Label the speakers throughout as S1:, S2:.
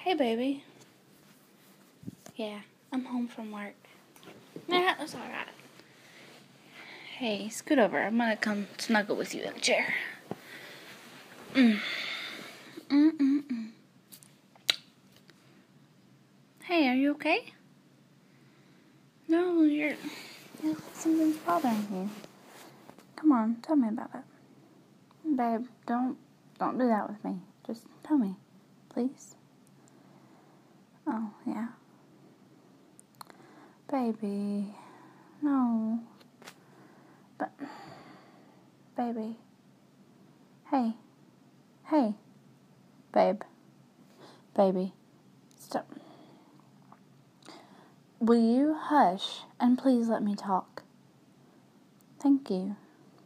S1: Hey, baby. Yeah, I'm home from work. Nah, that's alright. Hey, scoot over. I'm gonna come snuggle with you in the chair. Hey, are you okay? No, you're something's bothering you. Come on, tell me about it. Babe, don't do that with me. Just tell me, please. Oh, yeah. Baby, no. But, baby. Hey, babe. Baby, stop. Will you hush and please let me talk? Thank you.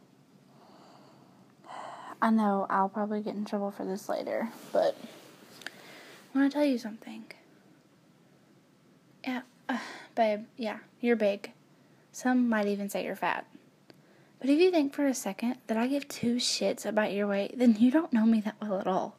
S1: I know I'll probably get in trouble for this later, but I want to tell you something. Yeah, babe, yeah, you're big. Some might even say you're fat. But if you think for a second that I give two shits about your weight, then you don't know me that well at all.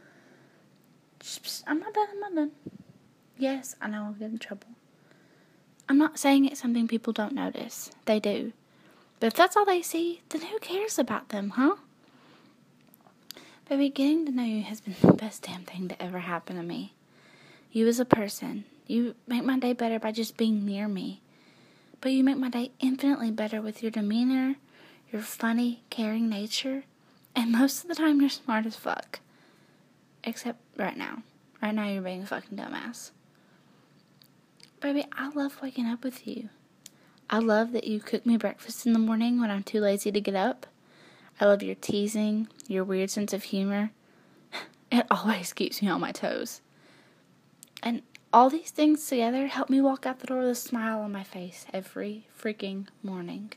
S1: I'm not done. Yes, I know I'll get in trouble. I'm not saying it's something people don't notice. They do. But if that's all they see, then who cares about them, huh? Baby, getting to know you has been the best damn thing to ever happen to me. You as a person, you make my day better by just being near me. But you make my day infinitely better with your demeanor, your funny, caring nature, and most of the time you're smart as fuck. Except right now. Right now you're being a fucking dumbass. Baby, I love waking up with you. I love that you cook me breakfast in the morning when I'm too lazy to get up. I love your teasing, your weird sense of humor. It always keeps me on my toes. And all these things together help me walk out the door with a smile on my face every freaking morning.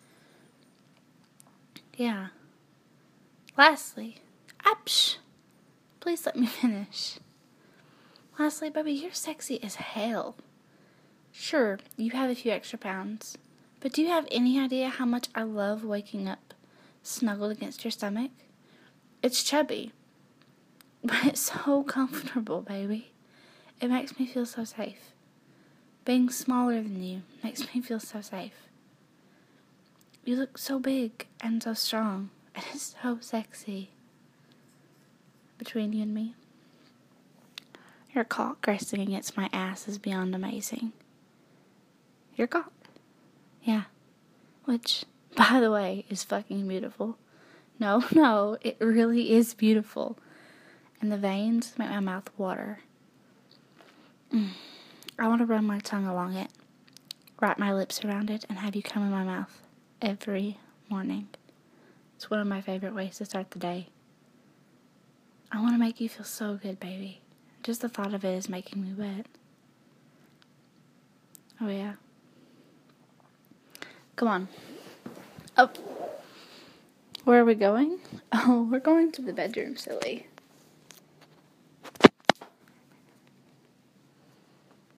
S1: Yeah. Lastly, please let me finish. Lastly, baby, you're sexy as hell. Sure, you have a few extra pounds, but do you have any idea how much I love waking up snuggled against your stomach? It's chubby, but it's so comfortable, baby. It makes me feel so safe. Being smaller than you makes me feel so safe. You look so big and so strong, and it's so sexy. Between you and me, your cock resting against my ass is beyond amazing. Your cock. Yeah. Which, by the way, is fucking beautiful. No, it really is beautiful. And the veins make my mouth water. I want to run my tongue along it, wrap my lips around it, and have you come in my mouth every morning. It's one of my favorite ways to start the day. I want to make you feel so good, baby. Just the thought of it is making me wet. Oh, yeah. Come on. Oh. Where are we going? Oh, we're going to the bedroom, silly.